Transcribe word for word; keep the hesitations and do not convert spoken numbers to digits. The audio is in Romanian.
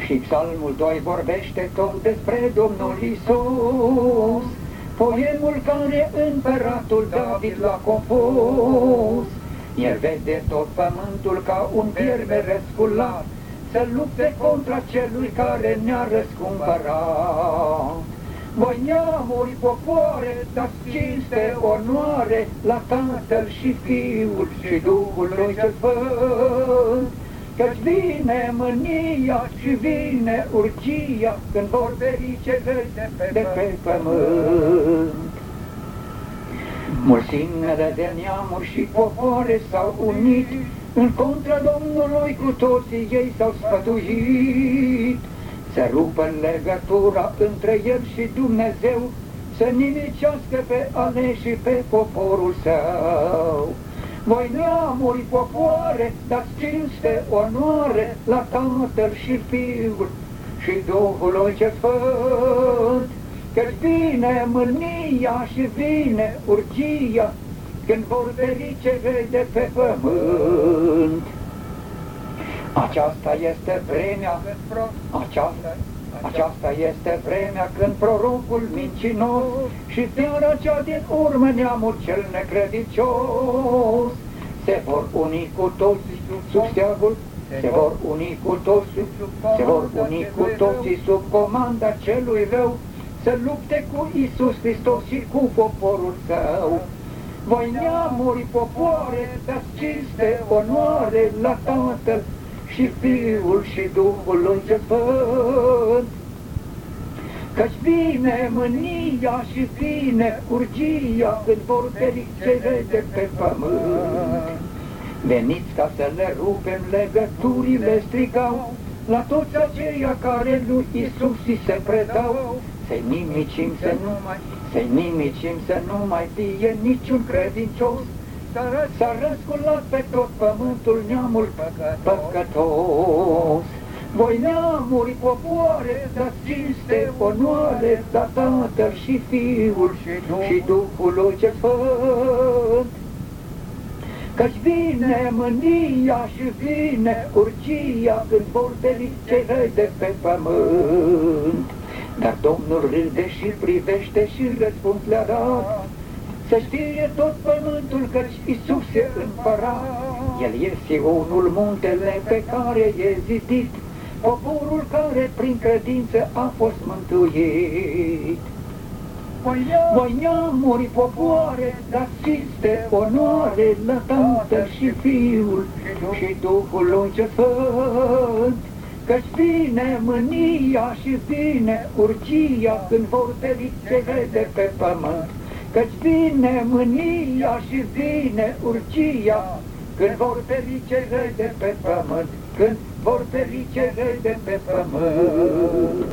Și psalmul doi vorbește tot despre Domnul Iisus, poemul care împăratul David l-a compus. El vede tot pământul ca un vierme răsculat, să lupte contra celui care ne-a răscumpărat. Voi neamuri, popoare, dați cinste, onoare la Tatăl și Fiul și Duhul lui cel Sfânt, căci vine mânia și vine urgia când vor veri cei de pe pământ. Mulțimile de neamuri și popoare s-au unit, în contra Domnului cu toții ei s-au sfătuit. Să rupă legătura între el și Dumnezeu, să nimicească pe aleși și pe poporul său. Voi neamuri, popoare, dați cinste, onoare la Tatăl și Fiul și Duhul cel Sfânt, căci vine mânia și vine urgia când vor veri cei de pe pământ. Aceasta este vremea, aceasta, aceasta este vremea când prorocul mincinos și seara cea din urmă neamul cel necredincios se vor uni cu toți sub steagul, se vor uni cu toți, se vor uni cu toții sub comanda celui rău, să lupte cu Iisus Hristos și cu poporul său. Voi neamuri, popoare, dați cinste, onoare la Tatăl și Fiul și Duhul lui cel Sfânt, căci vine mânia și vine urgia când vor veri cei de pe pământ. Veniți ca să le rupem legăturile, strigau la toți aceia care lui Iisus îi se predau. Să-i nimicim, să nu mai, să-i nimicim, să nu mai fie niciun credincios. S-a răsculat pe tot pământul neamul păcătos. Voi neamuri, popoare, dați cinste, onoare la Tatăl și Fiul și Duhul lui cel Sfânt, căci vine mânia și vine urgia când vor veni cei răi de pe pământ. Dar Domnul râde și privește și răspuns le-a dat, să știe tot pământul căci Iisus e împărat. El e Sionul, muntele pe care e zidit, poporul care prin credință a fost mântuit. Voi neamuri, popoare, dați cinste, onoare la Tatăl și Fiul și Duhul lui cel Sfânt, căci vine mânia și vine urgia când vor veni cei de pe pământ. Căci vine mânia și vine urgia când vor veni cei de pe pământ, când vor veni cei de pe pământ.